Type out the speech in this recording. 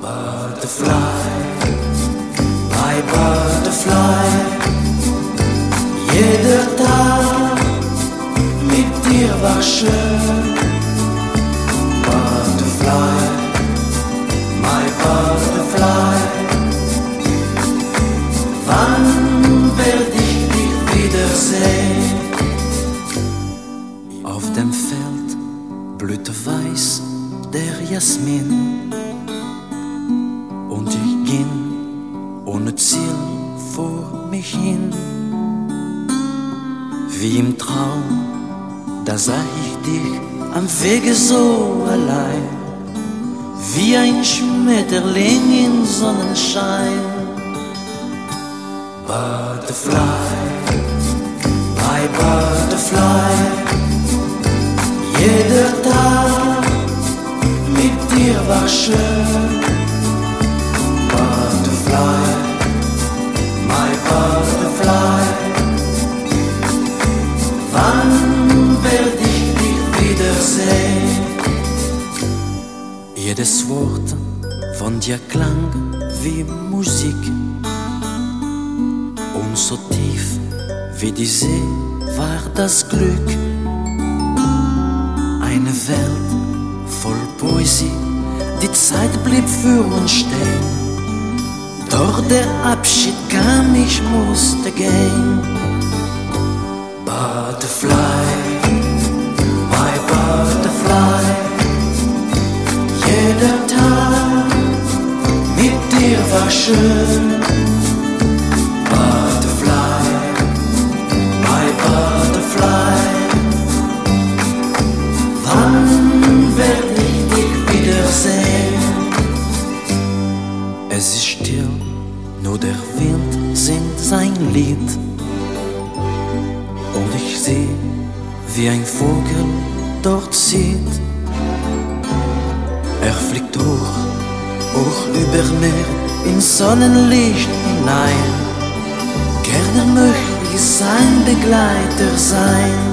Butterfly, my Butterfly, jeder Tag mit dir war schön. Butterfly, my Butterfly, wann werd ich dich wiedersehen? Auf dem Feld blühte weiß der Jasmin und ich ging ohne Ziel vor mich hin. Wie im Traum, da sah ich dich am Wege so allein, wie ein Schmetterling im Sonnenschein. Butterfly, my Butterfly, jeder Tag mit dir war schön. Butterfly, my Butterfly, wann werd ich dich wiedersehen? Jedes Wort von dir klang wie Musik, und so tief wie die See war das Glück. Eine Welt voll Poesie, die Zeit blieb für uns stehen. Doch der Abschied kam, ich musste gehen. Butterfly, my Butterfly, jeder Tag mit dir war schön. Butterfly, my Butterfly, wann werd ich dich wiedersehen? Es ist still, nur der Wind singt sein Lied, und ich seh, wie ein Vogel dort zieht. Er fliegt hoch über mir ins Sonnenlicht hinein. Gerne möchte ich sein Begleiter sein.